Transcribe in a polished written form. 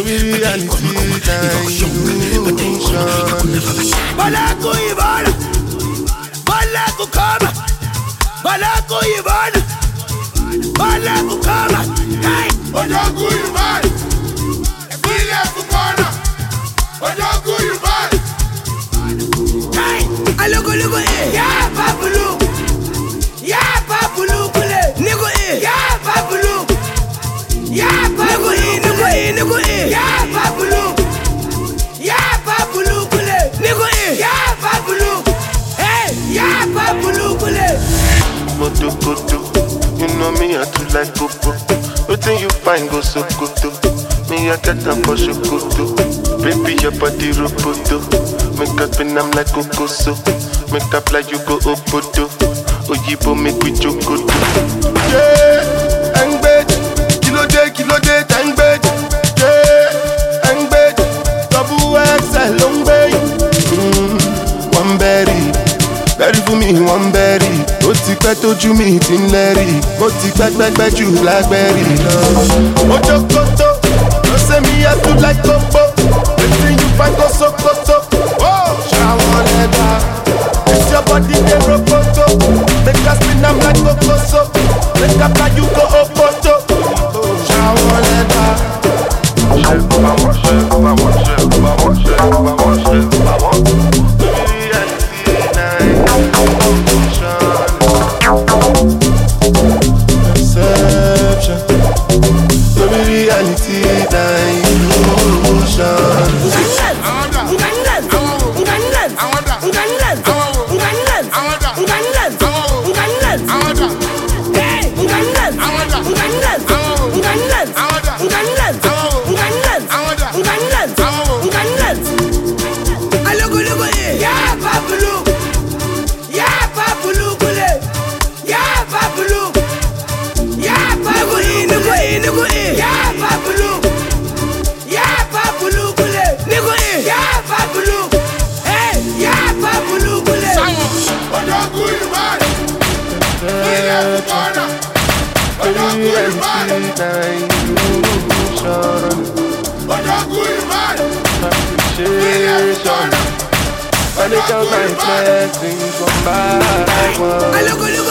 Balaku Ivana, Balaku Kama, Balaku Ivana, Balaku Kama, hey, Balaku Ivana, Balaku Kama, Balaku Ivana, hey, Alogo Logo yeah, Babulu, yeah, Babulu, Nigo yeah, Babulu, yeah, Babulu, Nigo yeah, Babulu, yeah, Babulu, Nigo yeah, Babulu, hey, yeah, Babulu, Moto Koto, you know me, I too like Coco. Nothing you find go so Koto. Me, I get up for Shokoto. Baby, your body roboto. Make up and I'm like Kokoso. Make up like you go Opoto. Oyibo make we Jokoto. Yeah, and bed. Kilo day, tang bed. Yeah, and bed. Double XL, long bay. One berry. Berry for me, one berry. Ó ti pẹ́ tójú mi ti ń lẹ́rì. Mo ti pẹ́ jù blackberry lọ. Ojo koto, no say me I too like Coco. Wetin you find go Sokoto? Ṣàwọn lẹ́dà, this your body dey rokoto. Make us spin am like Kokoso. Make up like you go Opoto. Ṣàwọn lẹ́dà. Perception, the reality that illusion. I look